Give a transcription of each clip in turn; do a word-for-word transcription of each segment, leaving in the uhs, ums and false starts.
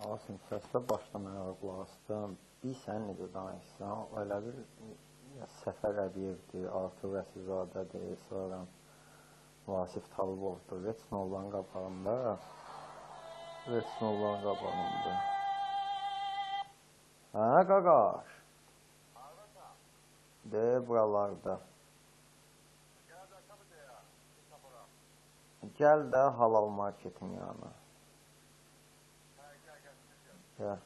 Asim səslə başlamağa qulaq asdım. Bir sən necə danışsan, elə bir ya, Səfər Ədiyevdir, Artur Rəsulzadədir, sonra Vasif Talıbovdur. Veçnovların qabağında. Veçnovların qabağında. Hə, qaqaş? De, buralarda. Gəl də halal marketin yanına. Gəl.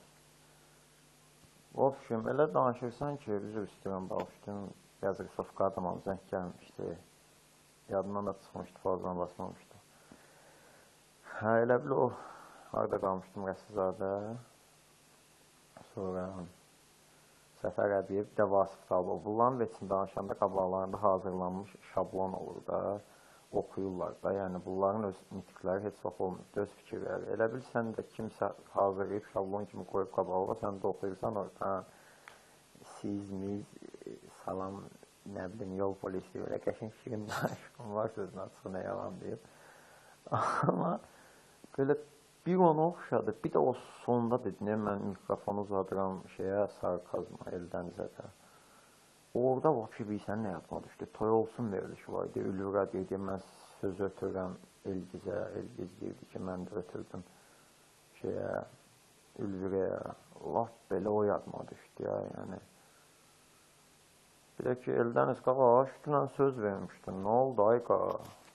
Obşüm, elə danışırsan ki, üzr istəyirəm, bağışlayın, Yazıqsovka adamam, zəng gəlmişdi. Yadından da çıxmışdı, fazla basmamışdı. Hə, elə bil o, harada qalmışdım, Rəsulzadə. Sonra Səfər Ədiyev, bir də Vasif Talibov. Bunların üçün danışanda qabaqlarında hazırlanmış şablon olur da, oxuyurlar da. Yəni, bunların öz nitqləri heç vaxt olmur, öz fikirləri. Elə bil, sən də kimsə hazırlayıb, şablon kimi qoyub qabağa, sən də oxuyursan orada. Siz, miz, salam, nə bilim, yol polisi, elə qəşin şirin danışqım var sözün açığına yalan deyib. Amma belə bir onu oxşadı, bir də o sonda dedi, mən mikrofonu uzadıram şeyə, sarkazma, Eldənizədə. Orada vəbşi bilsən nə yadıma düşdü? Toy olsun verilişi var idi, Ülvürə deyir, mən söz ötürəm Elgizə, Elgiz deyirdi ki, mən də ötürdüm şeyə, Ülvürəyə. Laf belə o yadıma düşdü ya, yəni. Bir də ki, Eldəniz qaqa, dünən söz vermişdin, nə oldu ay qaqa?